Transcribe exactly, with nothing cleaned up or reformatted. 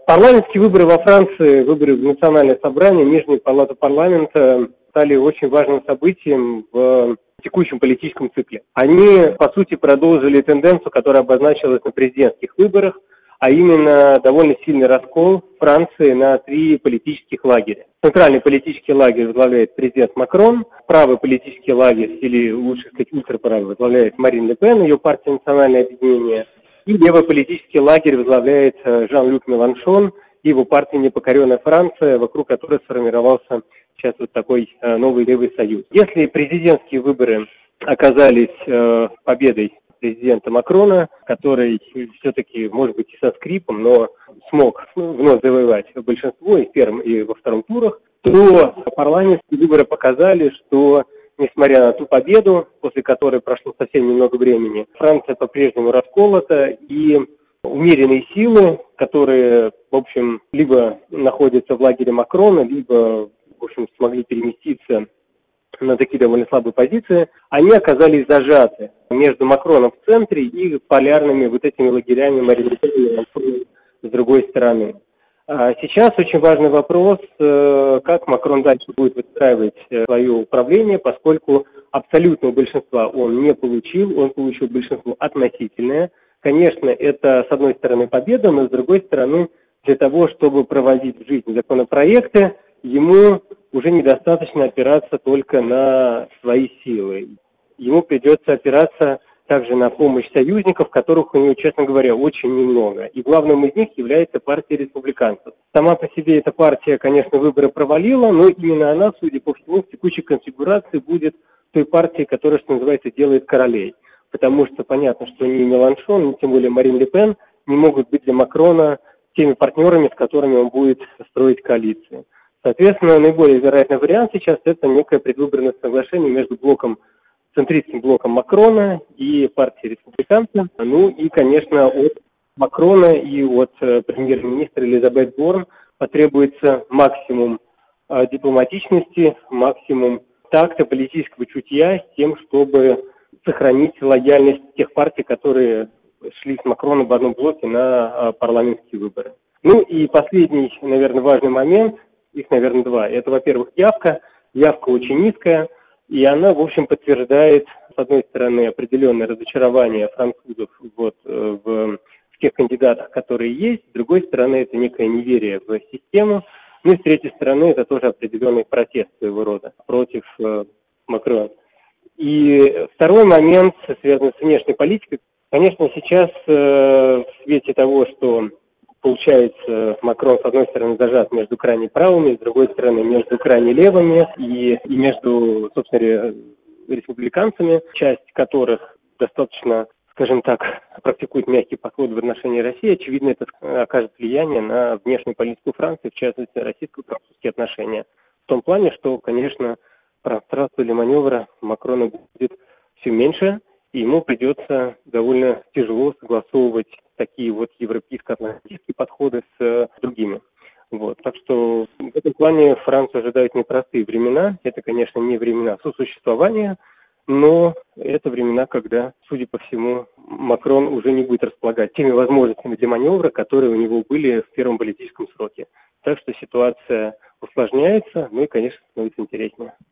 Парламентские выборы во Франции, выборы в Национальное собрание, Нижнюю палату парламента стали очень важным событием в текущем политическом цикле. Они, по сути, продолжили тенденцию, которая обозначилась на президентских выборах, а именно довольно сильный раскол Франции на три политических лагеря. Центральный политический лагерь возглавляет президент Макрон, правый политический лагерь, или лучше сказать ультраправый, возглавляет Марин Ле Пен, ее партия «Национальное объединение», и левый политический лагерь возглавляет Жан-Люк Меланшон и его партия «Непокоренная Франция», вокруг которой сформировался сейчас вот такой новый левый союз. Если президентские выборы оказались победой президента Макрона, который все-таки, может быть, и со скрипом, но смог вновь завоевать большинство и в первом, и во втором турах, то парламентские выборы показали, что, несмотря на ту победу, после которой прошло совсем немного времени, Франция по-прежнему расколота, и умеренные силы, которые, в общем, либо находятся в лагере Макрона, либо, в общем, смогли переместиться на такие довольно слабые позиции, они оказались зажаты между Макроном в центре и полярными вот этими лагерями Марин Ле Пен и Меланшон с другой стороны. Сейчас очень важный вопрос, как Макрон дальше будет выстраивать свое управление, поскольку абсолютного большинства он не получил, он получил большинство относительное. Конечно, это, с одной стороны, победа, но с другой стороны, для того, чтобы проводить в жизнь законопроекты, ему уже недостаточно опираться только на свои силы. Ему придется опираться также на помощь союзников, которых у него, честно говоря, очень немного. И главным из них является партия республиканцев. Сама по себе эта партия, конечно, выборы провалила, но именно она, судя по всему, в текущей конфигурации будет той партией, которая, что называется, делает королей. Потому что понятно, что ни Меланшон, ни тем более Марин Ле Пен не могут быть для Макрона теми партнерами, с которыми он будет строить коалиции. Соответственно, наиболее вероятный вариант сейчас – это некое предвыборное соглашение между блоком, центристским блоком Макрона и партией республиканцев. Ну и, конечно, от Макрона и от премьер-министра Элизабет Борн потребуется максимум дипломатичности, максимум такта, политического чутья с тем, чтобы сохранить лояльность тех партий, которые шли с Макроном в одном блоке на парламентские выборы. Ну и последний, наверное, важный момент – их, наверное, два. Это, во-первых, явка. Явка очень низкая, и она, в общем, подтверждает, с одной стороны, определенное разочарование французов вот, в, в тех кандидатах, которые есть, с другой стороны, это некое неверие в систему, ну и с третьей стороны, это тоже определенный протест своего рода против э, Макрона. И второй момент, связанный с внешней политикой, конечно, сейчас э, в свете того, что получается, Макрон, с одной стороны, зажат между крайне правыми, с другой стороны, между крайне левыми и, и между, собственно, республиканцами, часть которых достаточно, скажем так, практикует мягкий подход в отношении России. Очевидно, это окажет влияние на внешнюю политику Франции, в частности, российско-французские отношения. В том плане, что, конечно, пространство для маневра Макрона будет все меньше, и ему придется довольно тяжело согласовывать такие вот европейско-атлантические подходы с другими. Вот. Так что в этом плане Францию ожидают непростые времена. Это, конечно, не времена сосуществования, но это времена, когда, судя по всему, Макрон уже не будет располагать теми возможностями для маневра, которые у него были в первом политическом сроке. Так что ситуация усложняется, ну и, конечно, становится интереснее.